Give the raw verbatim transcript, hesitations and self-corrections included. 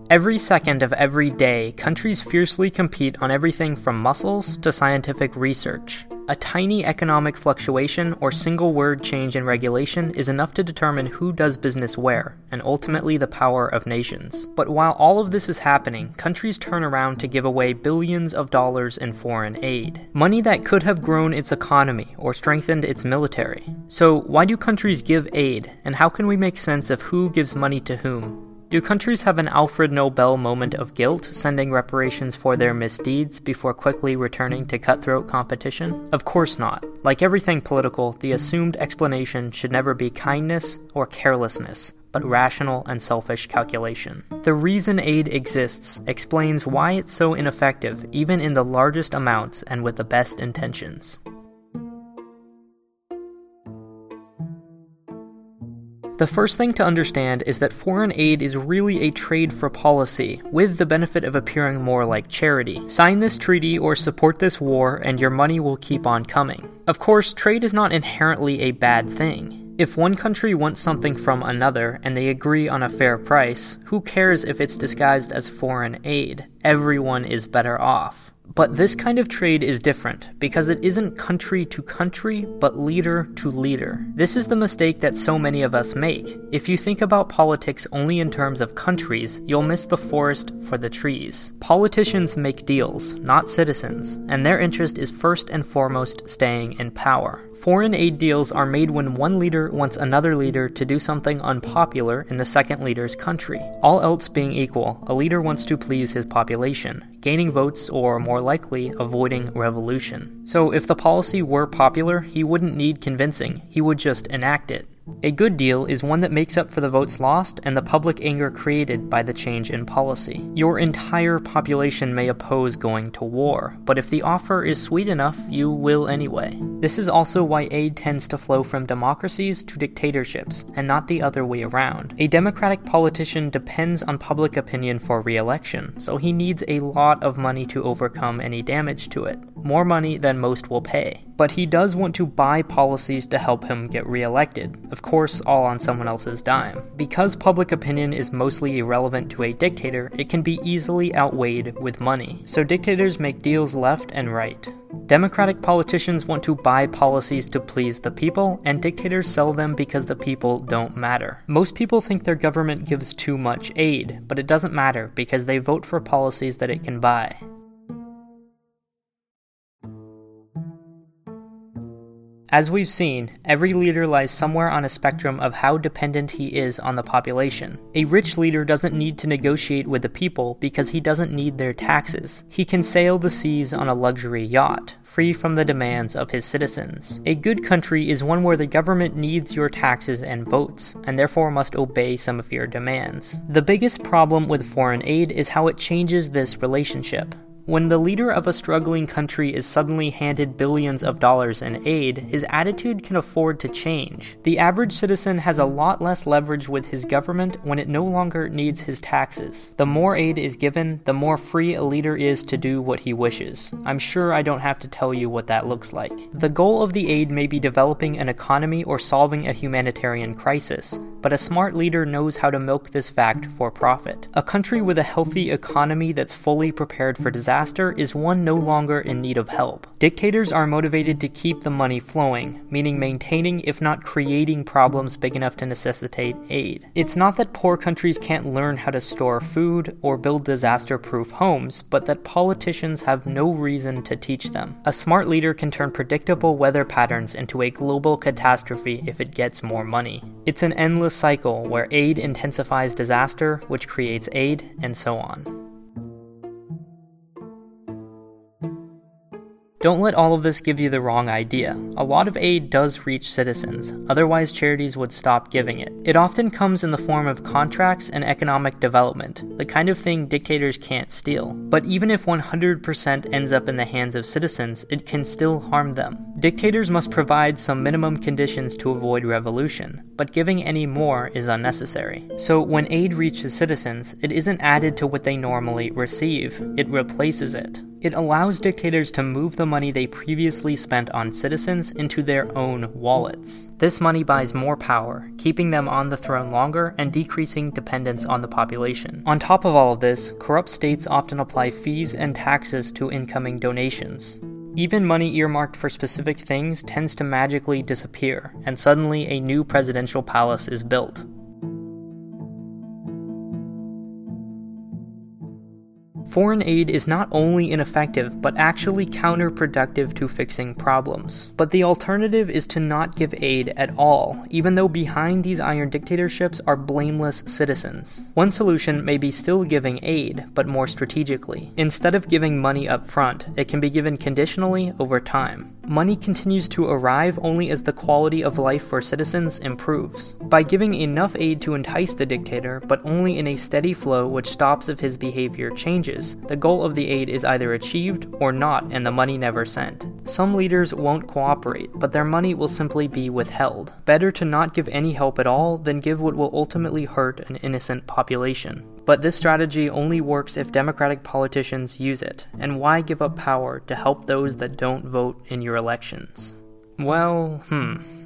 Every second of every day, countries fiercely compete on everything from muscles to scientific research. A tiny economic fluctuation or single word change in regulation is enough to determine who does business where, and ultimately the power of nations. But while all of this is happening, countries turn around to give away billions of dollars in foreign aid. Money that could have grown its economy or strengthened its military. So why do countries give aid, and how can we make sense of who gives money to whom? Do countries have an Alfred Nobel moment of guilt, sending reparations for their misdeeds before quickly returning to cutthroat competition? Of course not. Like everything political, the assumed explanation should never be kindness or carelessness, but rational and selfish calculation. The reason aid exists explains why it's so ineffective, even in the largest amounts and with the best intentions. The first thing to understand is that foreign aid is really a trade for policy, with the benefit of appearing more like charity. Sign this treaty or support this war and your money will keep on coming. Of course, trade is not inherently a bad thing. If one country wants something from another and they agree on a fair price, who cares if it's disguised as foreign aid? Everyone is better off. But this kind of trade is different, because it isn't country to country, but leader to leader. This is the mistake that so many of us make. If you think about politics only in terms of countries, you'll miss the forest for the trees. Politicians make deals, not citizens, and their interest is first and foremost staying in power. Foreign aid deals are made when one leader wants another leader to do something unpopular in the second leader's country. All else being equal, a leader wants to please his population, gaining votes or, more likely, avoiding revolution. So if the policy were popular, he wouldn't need convincing, he would just enact it. A good deal is one that makes up for the votes lost and the public anger created by the change in policy. Your entire population may oppose going to war, but if the offer is sweet enough, you will anyway. This is also why aid tends to flow from democracies to dictatorships, and not the other way around. A democratic politician depends on public opinion for re-election, so he needs a lot of money to overcome any damage to it. More money than most will pay. But he does want to buy policies to help him get re-elected. Of course, all on someone else's dime. Because public opinion is mostly irrelevant to a dictator, it can be easily outweighed with money. So dictators make deals left and right. Democratic politicians want to buy policies to please the people, and dictators sell them because the people don't matter. Most people think their government gives too much aid, but it doesn't matter because they vote for policies that it can buy. As we've seen, every leader lies somewhere on a spectrum of how dependent he is on the population. A rich leader doesn't need to negotiate with the people because he doesn't need their taxes. He can sail the seas on a luxury yacht, free from the demands of his citizens. A good country is one where the government needs your taxes and votes, and therefore must obey some of your demands. The biggest problem with foreign aid is how it changes this relationship. When the leader of a struggling country is suddenly handed billions of dollars in aid, his attitude can afford to change. The average citizen has a lot less leverage with his government when it no longer needs his taxes. The more aid is given, the more free a leader is to do what he wishes. I'm sure I don't have to tell you what that looks like. The goal of the aid may be developing an economy or solving a humanitarian crisis, but a smart leader knows how to milk this fact for profit. A country with a healthy economy that's fully prepared for disaster is one no longer in need of help. Dictators are motivated to keep the money flowing, meaning maintaining if not creating problems big enough to necessitate aid. It's not that poor countries can't learn how to store food or build disaster-proof homes, but that politicians have no reason to teach them. A smart leader can turn predictable weather patterns into a global catastrophe if it gets more money. It's an endless cycle where aid intensifies disaster, which creates aid, and so on. Don't let all of this give you the wrong idea. A lot of aid does reach citizens, otherwise charities would stop giving it. It often comes in the form of contracts and economic development, the kind of thing dictators can't steal. But even if one hundred percent ends up in the hands of citizens, it can still harm them. Dictators must provide some minimum conditions to avoid revolution, but giving any more is unnecessary. So when aid reaches citizens, it isn't added to what they normally receive, it replaces it. It allows dictators to move the money they previously spent on citizens into their own wallets. This money buys more power, keeping them on the throne longer and decreasing dependence on the population. On top of all of this, corrupt states often apply fees and taxes to incoming donations. Even money earmarked for specific things tends to magically disappear, and suddenly a new presidential palace is built. Foreign aid is not only ineffective, but actually counterproductive to fixing problems. But the alternative is to not give aid at all, even though behind these iron dictatorships are blameless citizens. One solution may be still giving aid, but more strategically. Instead of giving money up front, it can be given conditionally over time. Money continues to arrive only as the quality of life for citizens improves. By giving enough aid to entice the dictator, but only in a steady flow which stops if his behavior changes, the goal of the aid is either achieved or not, and the money never sent. Some leaders won't cooperate, but their money will simply be withheld. Better to not give any help at all than give what will ultimately hurt an innocent population. But this strategy only works if democratic politicians use it, and why give up power to help those that don't vote in your elections? Well, hmm.